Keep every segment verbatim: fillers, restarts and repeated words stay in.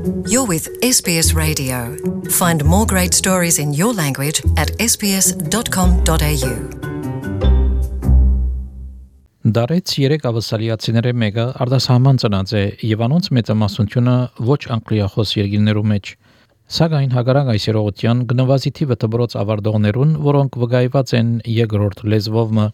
You're with S B S Radio. Find more great stories in your language at s b s dot com dot a u. Դարեց երեք ավասալիացիները մեկը արդասահման ծնած է եւ անոնց մեծամասնությունը ոչ անգլիախոս երկիրներու մեջ։ Սակայն հագարակ այս երողության գնվազի թիվը դբրոց ավարտողներուն, որոնք վկայված են երկրորդ լեզվով։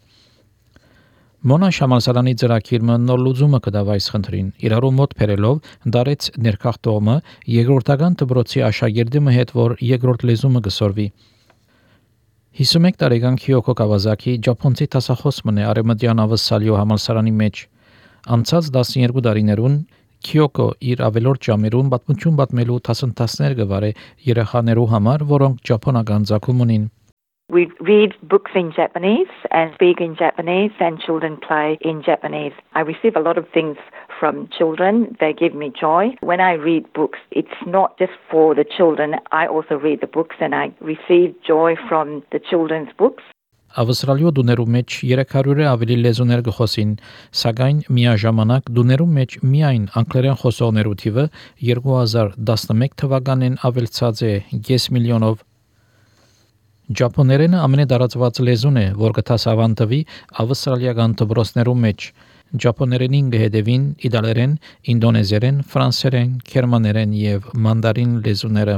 Մոնա Շամալսարանի ծրագիրը նոր լուծումը կդավ այս խնդրին։ Իրարու մոտ փերելով դարեց ներքախտողը երկրորդական դպրոցի աշակերտի հետ, որ երկրորդ լեզումը գսորվի։ հիսունմեկ տարեկան Քիոկո Կավազակի Ճապոնցի տասախոս մնե արեմտյան ավասալյո համալսարանի մեջ։ Անցած տասներկու տարիներուն Քիոկո իր ավելորդ ժամերուն պատմություն պատմելու դասընթացներ գվարե երեխաներու համար, որոնք ճապոնական ծագում ունին։ We read books in Japanese and speak in Japanese, and children play in Japanese. I receive a lot of things from children. They give me joy. When I read books, it's not just for the children. I also read the books and I receive joy from the children's books. Ավստրալիո դուներու մեջ երեք հարյուրը ավելի լեզուներ գխոսին, սակայն միաժամանակ դուներու մեջ միայն անգլերեն խոսողներու թիվը երկու հազար տասնմեկ թվականին ավելացած է կես միլիոնով։ Ճապոներենը ամենատարածված լեզուն է, որ կտասավանդվի ավստրալիական դպրոցներու մեջ։ Ճապոներենին գհետևին իտալերեն, ինդոնեզերեն, ֆրանսերեն, գերմաներեն եւ մանդարին լեզուները։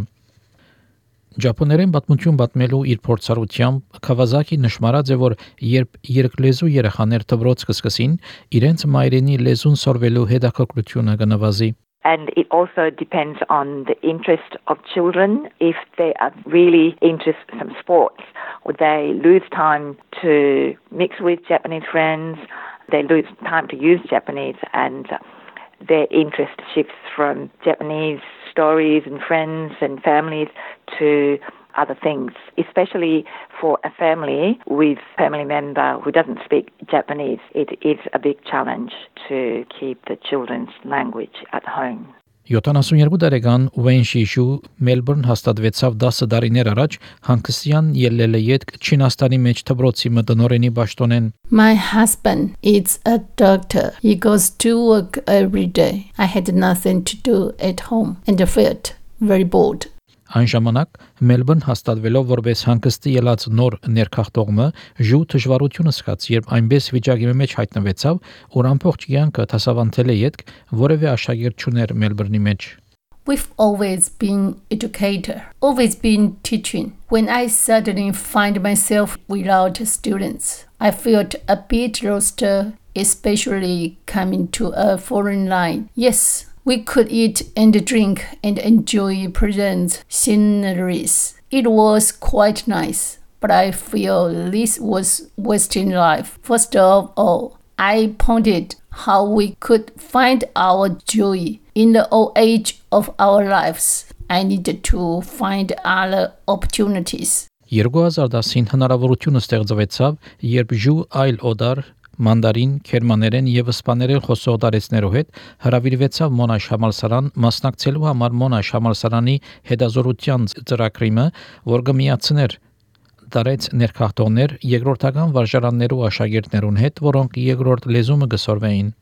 Ճապոներեն պատմություն պատմելու իր փորձառությամբ Կավազակի նշмарած է, որ երբ երկլեզու երեխաներ դպրոց կսկսին, իրենց մայրենի լեզուն սորվելու հետաքրքրությունը կնվազի։ And it also depends on the interest of children. If they are really interested in some sports, or they lose time to mix with Japanese friends, they lose time to use Japanese, and their interest shifts from Japanese stories and friends and families to other things, especially for a family with a family member who doesn't speak Japanese. It is a big challenge to keep the children's language at home. յոթանասունյոթ տարեկան Ուեն Շիշու Մելբուրն հաստատվեցավ դասը տարիներ առաջ հանգստյան ելել է յետք Չինաստանի մեջ դպրոցի մտնօրենի պաշտոնեն։ My husband is a doctor. He goes to work every day. I had nothing to do at home and felt very bored. Այն ժամանակ Մելբուրն հաստատվելով որպես հանգստի ելած նոր ներքախտողը ժու դժվարությունը սկաց, երբ այնպես վիճակի մեջ հայտնվեցավ, որ ամբողջ կյանքը դասավանդել է յետք որևէ աշակերտ չուներ Մելբուրնի մեջ։ We've always been educator, always been teaching. When I suddenly find myself without students, I felt a bit lost, especially coming to a foreign land. Yes, we could eat and drink and enjoy pleasant sceneries. It was quite nice, but I feel this was wasting life. First of all, I pondered how we could find our joy in the old age of our lives. I needed to find other opportunities. երկու հազար տասին հնարավորություն ստեղծվեցավ, երբ ժու այլ օդար մանդարին, գերմաներեն եւ իսպաներեն խոսող տարեցներով հետ հրավիրվեցավ Մոնա Շամալսարան մասնակցելու համար Մոնա Շամալսարանի հետազորության ծրագրիմը, որ կմիացներ դարեց ներքախտողներ երկրորդական վարժարաններու աշակերտներուն հետ, որոնք երկրորդ լեզումը գսորվեին։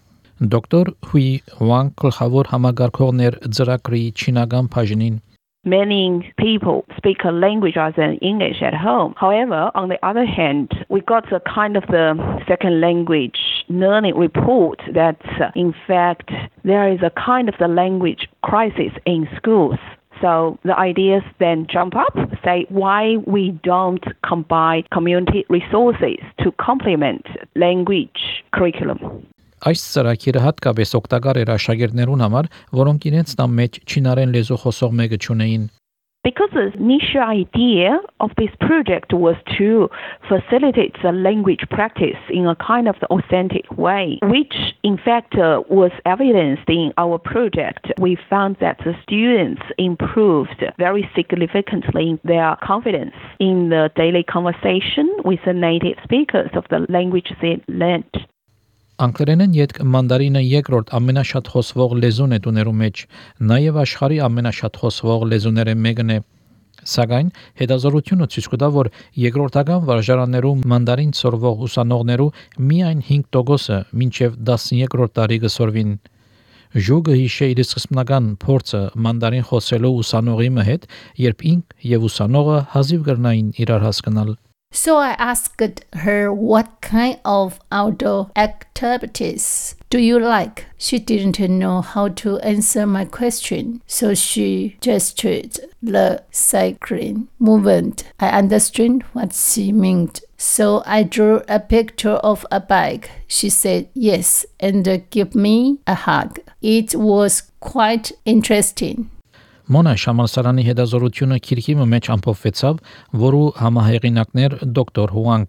Դոկտոր Հուի Վան գլխավոր համագարկողներ ծրագրի չինական բաժնին Many people speak a language other than English at home. However, on the other hand, we got a kind of the second language learning report that, uh, in fact, there is a kind of the language crisis in schools. So the ideas then jump up, say why we don't combine community resources to complement language curriculum. Այս ծրագիրը հատկապես օգտակար էր աշակերտներուն համար, որոնք իրենց տան մեջ չինարեն լեզու խոսող մեկը չունեին։ Because the initial idea of this project was to facilitate the language practice in a kind of the authentic way, which in fact uh, was evidenced in our project. We found that the students improved very significantly their confidence in the daily conversation with the native speakers of the language they learned. Անգլերենն յետք մանդարինը երկրորդ ամենաշատ խոսվող լեզուն է դուներու մեջ, նաև աշխարհի ամենաշատ խոսվող լեզուները մեկն է։ Սակայն հետազոտությունը ցույց կտա, որ երկրորդական վարժարաններու մանդարին սորվող ուսանողներու միայն հինգ տոկոսը մինչև տասներկրորդ տարի կսորվին։ Ժուգը հիշե իր սկզբնական փորձը մանդարին խոսելու ուսանողի հետ, երբ ինք եւ ուսանողը հազիվ գրնային իրար հասկանալ. So I asked her what kind of outdoor activities do you like? She didn't know how to answer my question, so she gestured the cycling movement. I understood what she meant, so I drew a picture of a bike. She said yes and gave me a hug. It was quite interesting. Մոնա Շամալսարանի հետազորությունը քիրքի մեջ ամփոփվեցավ, որու համահեղինակներ դոկտոր Հուանգ։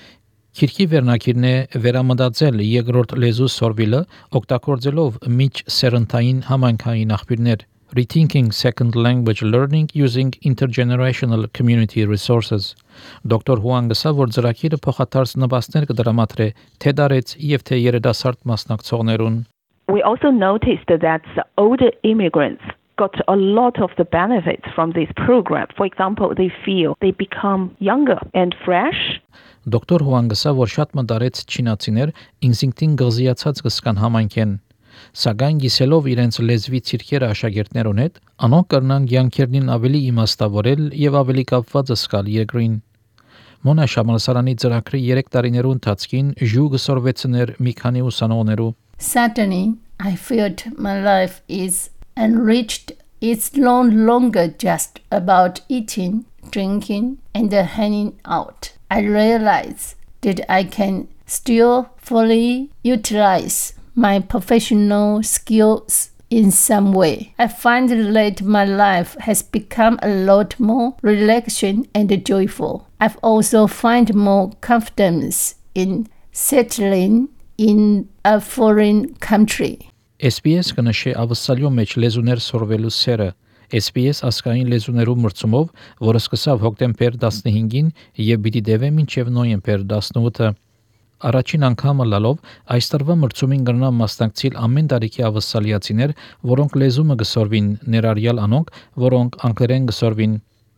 Քիրքի վերնակիրն է վերամտածել երկրորդ լեզու սորվիլը, օգտագործելով միջ սերնդային համայնքային աղբյուրներ, rethinking second language learning using intergenerational community resources. Դոկտոր Հուանգը ասա, որ ծրագիրը փոխադարձ նպաստներ կդրամատրե թե դարեց եւ թե երիտասարդ մասնակցողներուն. We also noticed that the older immigrants got a lot of the benefits from this program. For example, they feel they become younger and fresh. Դոկտոր Հուանգը ասա, որ շատ մտարեց չինացիներ ինստինկտին գզիացած կսկան համայնքեն, սակայն գիսելով իրենց լեզվի ցիրքերը աշակերտներուն հետ, անոնք կրնան յանքերնին ավելի իմաստավորել եւ ավելի կապված զգալ երկրին։ Մոնա Շամալսարանի ծրագրի երեք տարիներու ընթացքին ժուգը սորվեցներ մի քանի ուսանողներու. Suddenly, I felt my life is enriched. It's no longer just about eating, drinking, and hanging out. I realize that I can still fully utilize my professional skills in some way. I find that my life has become a lot more relaxing and joyful. I've also found more confidence in settling in a foreign country. S B S կնշե ավսալյո մեջ լեզուներ սորվելու սերը. S B S ասկային լեզուներու մրցումով, որը սկսավ հոկտեմբեր տասնհինգին եւ պիտի դեվե մինչեւ նոյեմբեր տասնութը։ Առաջին անգամը լալով այս տարվա մրցումին կգնան մասնակցել ամեն տարիքի ավսալիացիներ, որոնք լեզումը կսորվին, ներառյալ անոնք, որոնք անգլերեն կսորվին։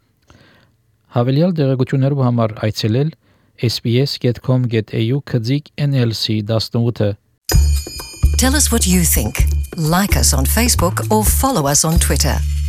Հավելյալ դերակցություններու համար այցելել s b s dot com dot a u քծիկ N L C eighteen. Tell us what you think. Like us on Facebook or follow us on Twitter.